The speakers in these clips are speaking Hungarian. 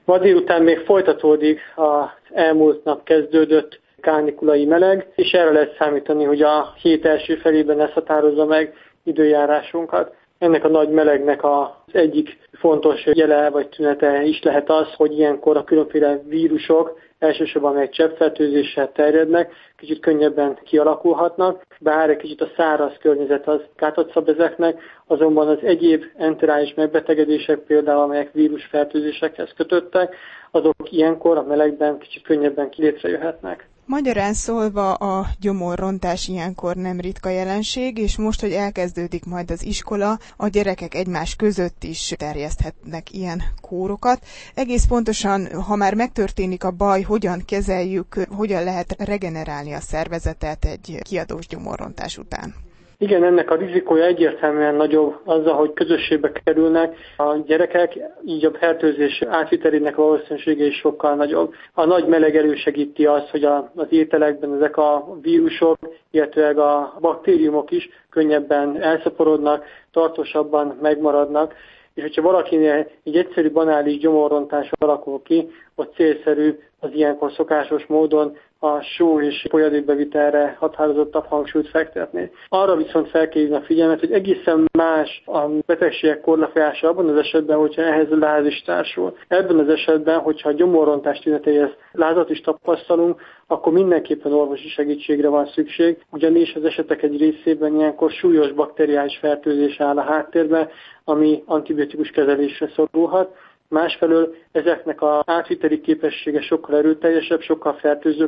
Ma délután még folytatódik az elmúlt nap kezdődött kánikulai meleg, és erre lehet számítani, hogy a hét első felében ez határozza meg időjárásunkat. Ennek a nagy melegnek az egyik fontos jele vagy tünete is lehet az, hogy ilyenkor a különféle vírusok, elsősorban meg cseppfertőzéssel terjednek, kicsit könnyebben kialakulhatnak, bár egy kicsit a száraz környezet az gátat szab ezeknek, azonban az egyéb enterális megbetegedések, például amelyek vírusfertőzésekhez kötöttek, azok ilyenkor a melegben kicsit könnyebben létrejöhetnek. Magyarán szólva a gyomorrontás ilyenkor nem ritka jelenség, és most, hogy elkezdődik majd az iskola, a gyerekek egymás között is terjeszthetnek ilyen kórokat. Egész pontosan, ha már megtörténik a baj, hogyan kezeljük, hogyan lehet regenerálni a szervezetet egy kiadós gyomorrontás után? Igen, ennek a rizikója egyértelműen nagyobb azzal, hogy közösségbe kerülnek a gyerekek, így a fertőzés átvitelének valószínűsége is sokkal nagyobb. A nagy meleg elősegíti azt, hogy az ételekben ezek a vírusok, illetőleg a baktériumok is könnyebben elszaporodnak, tartósabban megmaradnak, és hogyha valakinél egy egyszerű banális gyomorrontás alakul ki, ott célszerű az ilyenkor szokásos módon a só és folyadékbevitelre határozottabb hangsúlyt fektetni. Arra viszont fel kell hívni a figyelmet, hogy egészen más a betegségek korlefolyása abban az esetben, hogyha ehhez láz is társul. Ebben az esetben, hogyha a gyomorrontás tüneteihez lázat is tapasztalunk, akkor mindenképpen orvosi segítségre van szükség, ugyanis az esetek egy részében ilyenkor súlyos bakteriális fertőzés áll a háttérben, ami antibiotikus kezelésre szorulhat. Másfelől ezeknek az átviteli képessége sokkal erőteljesebb, sokkal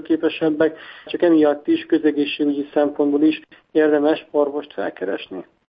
fertőzőképesebbek, csak emiatt is közegészségügyi szempontból is érdemes orvost felkeresni.